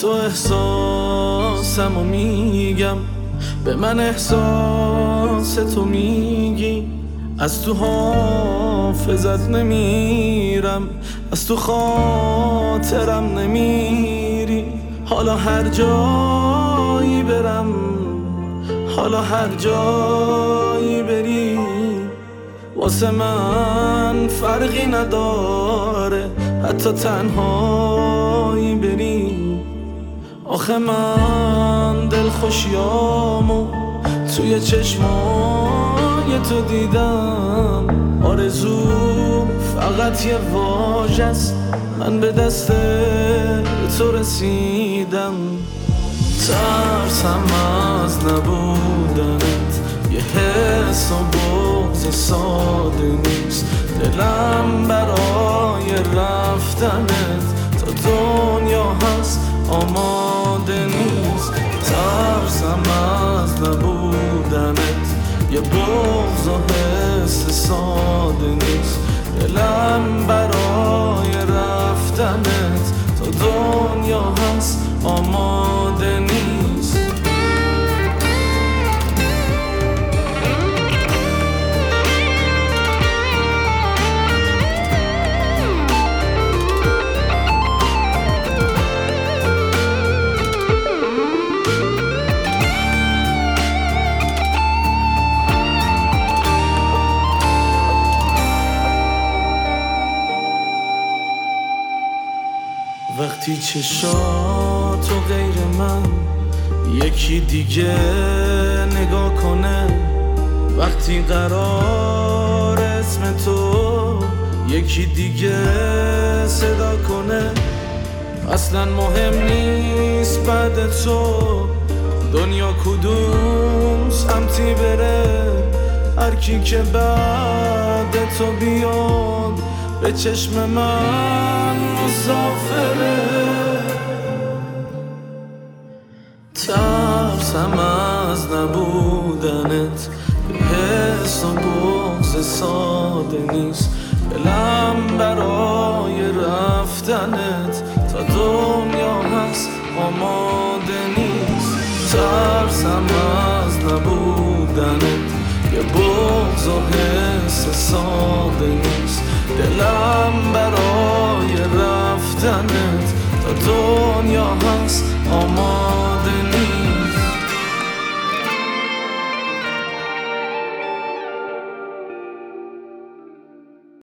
تو احساسمو میگم، به من احساس تو میگی. از تو حافظت نمیرم، از تو خاطرم نمیری. حالا هر جایی برم، حالا هر جایی بری، واسه من فرقی نداره، حتی تنهایی بری. آخه من دلخوشیامو توی چشمای تو دیدم. آرزو فقط یه واژه‌ست، من به دست تو رسیدم. ترسم از نبودنت، یه حس و بغض ساده نیست. دلم برای رفتنت تا دنیا هست آماده نیست. ترسم از نبودنت، یه بغض و حس ساده نیست. دلم برای رفتنت تا دنیا هست آماده نیست. وقتی چشاتو غیر من یکی دیگه نگاه کنه، وقتی قرار اسم تو یکی دیگه صدا کنه، اصلا مهم نیست بعد تو دنیا کدوم سمتی بره. هر کی که بعد تو بیاد به چشم من مسافره. ترسم از نبودنت، حس و بغض ساده نیست. دلم برای رفتنت تا دنیا هست آماده نیست. ترسم از نبودنت، یه بغض و حس ساده نیست. دلم برای رفتنت تا دنیا هست آماده